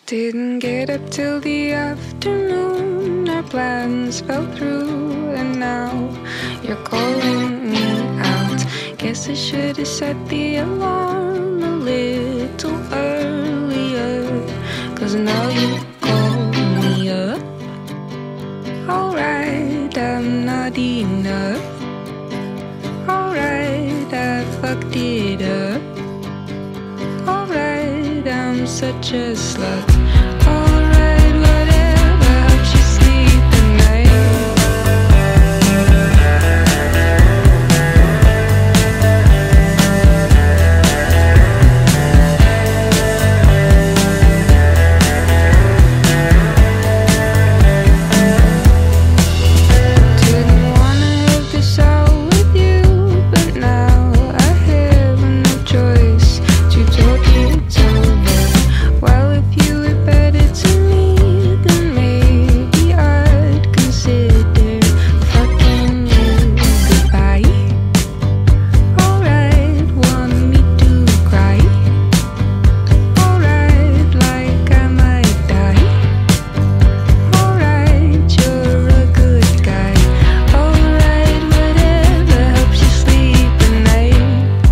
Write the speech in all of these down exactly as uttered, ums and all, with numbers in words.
Didn't get up till the afternoon. Our plans fell through, and now you're calling me out. Guess I should have set the alarm a little earlier, 'cause now you call me up. Alright, I'm not enough. Alright, I fucked it up. Alright, I'm such a slut. Alright, whatever helps you sleep at night. Didn't wanna have this out with you, but now I have no choice to talk it over. Well, if you were better to me, then maybe I'd consider fucking you goodbye. Alright, want me to cry? Alright, like I might die. Alright, you're a good guy. Alright, whatever helps you sleep at night.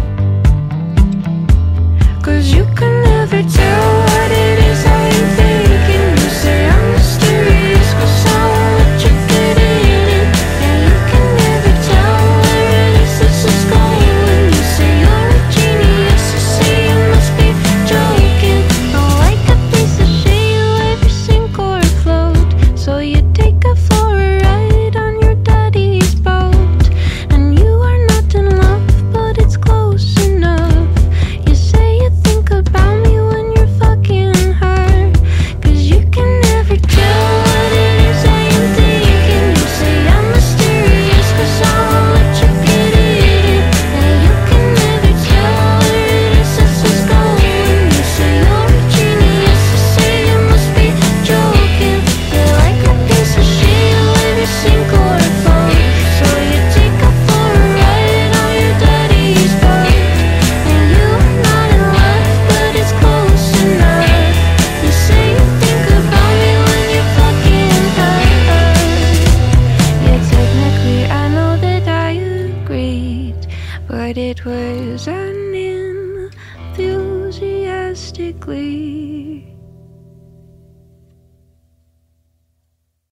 'Cause you can never tell what it is I am thinking. You say I'm mysterious 'cause I'm what you're getting in. And you can never tell where it is this is going. When you say you're a genius, you say you must be joking. Oh, like a piece of shit, you ever sink or float. So you take her for a ride on your daddy's boat. And you are not in love, but it's close enough. You say you think about me when you're fucking her, 'cause you can never tell what it is I am thinking. You say I'm mysterious 'cause I'm what you're getting in. And you can never tell where it is this is going. You say you're a genius, you say you must be joking. You're like a piece of shit, you ever sink or float. So you take her for a ride on your daddy's boat. And you are not in love, but it's close enough. You say you think about me when you're fucking her. Yeah, technically I know that I agreed, but it was an enthusiastically.